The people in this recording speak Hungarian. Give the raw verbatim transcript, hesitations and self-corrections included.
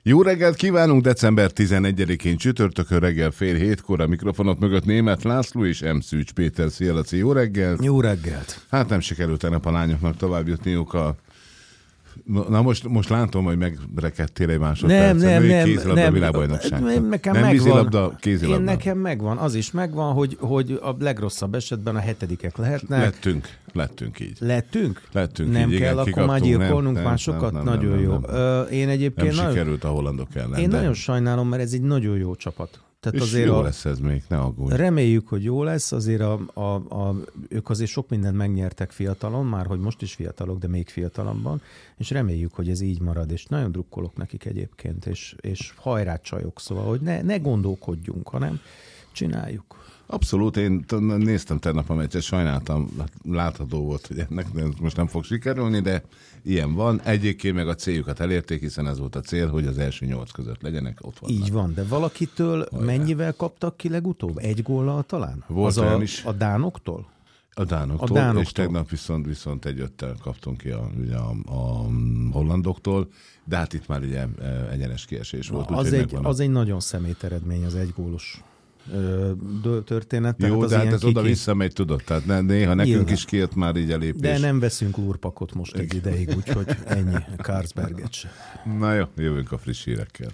Jó reggelt kívánunk, december tizenegyedikén csütörtökön reggel fél hétkor a mikrofonok mögött Németh László és M. Szűcs Péter. Szia, Laci, jó reggelt! Jó reggelt! Hát nem sikerült tegnap a lányoknak tovább jutniuk a... Na most, most látom, hogy megrekedtél egy másodpercet. Nem, nem, nem. Kézilabda nem, világbajnokság. Nekem nem megvan. vízilabda, kézilabda. Én nekem megvan. Az is megvan, hogy, hogy a legrosszabb esetben a hetedikek lehetnek. Lettünk, lettünk így. Lettünk? Lettünk nem így, kell igen, akkor már gyilkolnunk nem, másokat? nem, nem, nagyon nem, jó. Nem, nem. Én egyébként nem nagyon, sikerült a hollandok ellen. Én de... nagyon sajnálom, mert ez egy nagyon jó csapat. Tehát és azért jó a... lesz ez még, ne aggódj. Reméljük, hogy jó lesz, azért a, a, a, ők azért sok mindent megnyertek fiatalon, már hogy most is fiatalok, de még fiatalabban, és reméljük, hogy ez így marad, és nagyon drukkolok nekik egyébként, és, és hajrá csajok, szóval, hogy ne, ne gondolkodjunk, hanem csináljuk. Abszolút, én néztem tegnap a meccset, sajnáltam, látható volt, hogy ennek most nem fog sikerülni, de ilyen van. Egyébként meg a céljukat elérték, hiszen ez volt a cél, hogy az első nyolc között legyenek, ott vannak. Így van, de valakitől Hajrá. Mennyivel kaptak ki legutóbb? Egy góllal talán? Volt az olyan a, is. A dánoktól? A dánoktól, a dánoktól, és tegnap viszont, viszont egy öttel kaptunk ki a, ugye a, a hollandoktól, de hát itt már ugye egyenes kiesés volt. Az, egy, az egy nagyon szemét eredmény, az egy gólos történet. Jó, az de hát ez kiki... oda visszamegy, tudod, tehát néha nekünk Nyilván. is kijött már így a lépés. De nem veszünk lúrpakot most egy ideig, úgyhogy ennyi, Carlsberget se. Na jó, jövünk a friss hírekkel.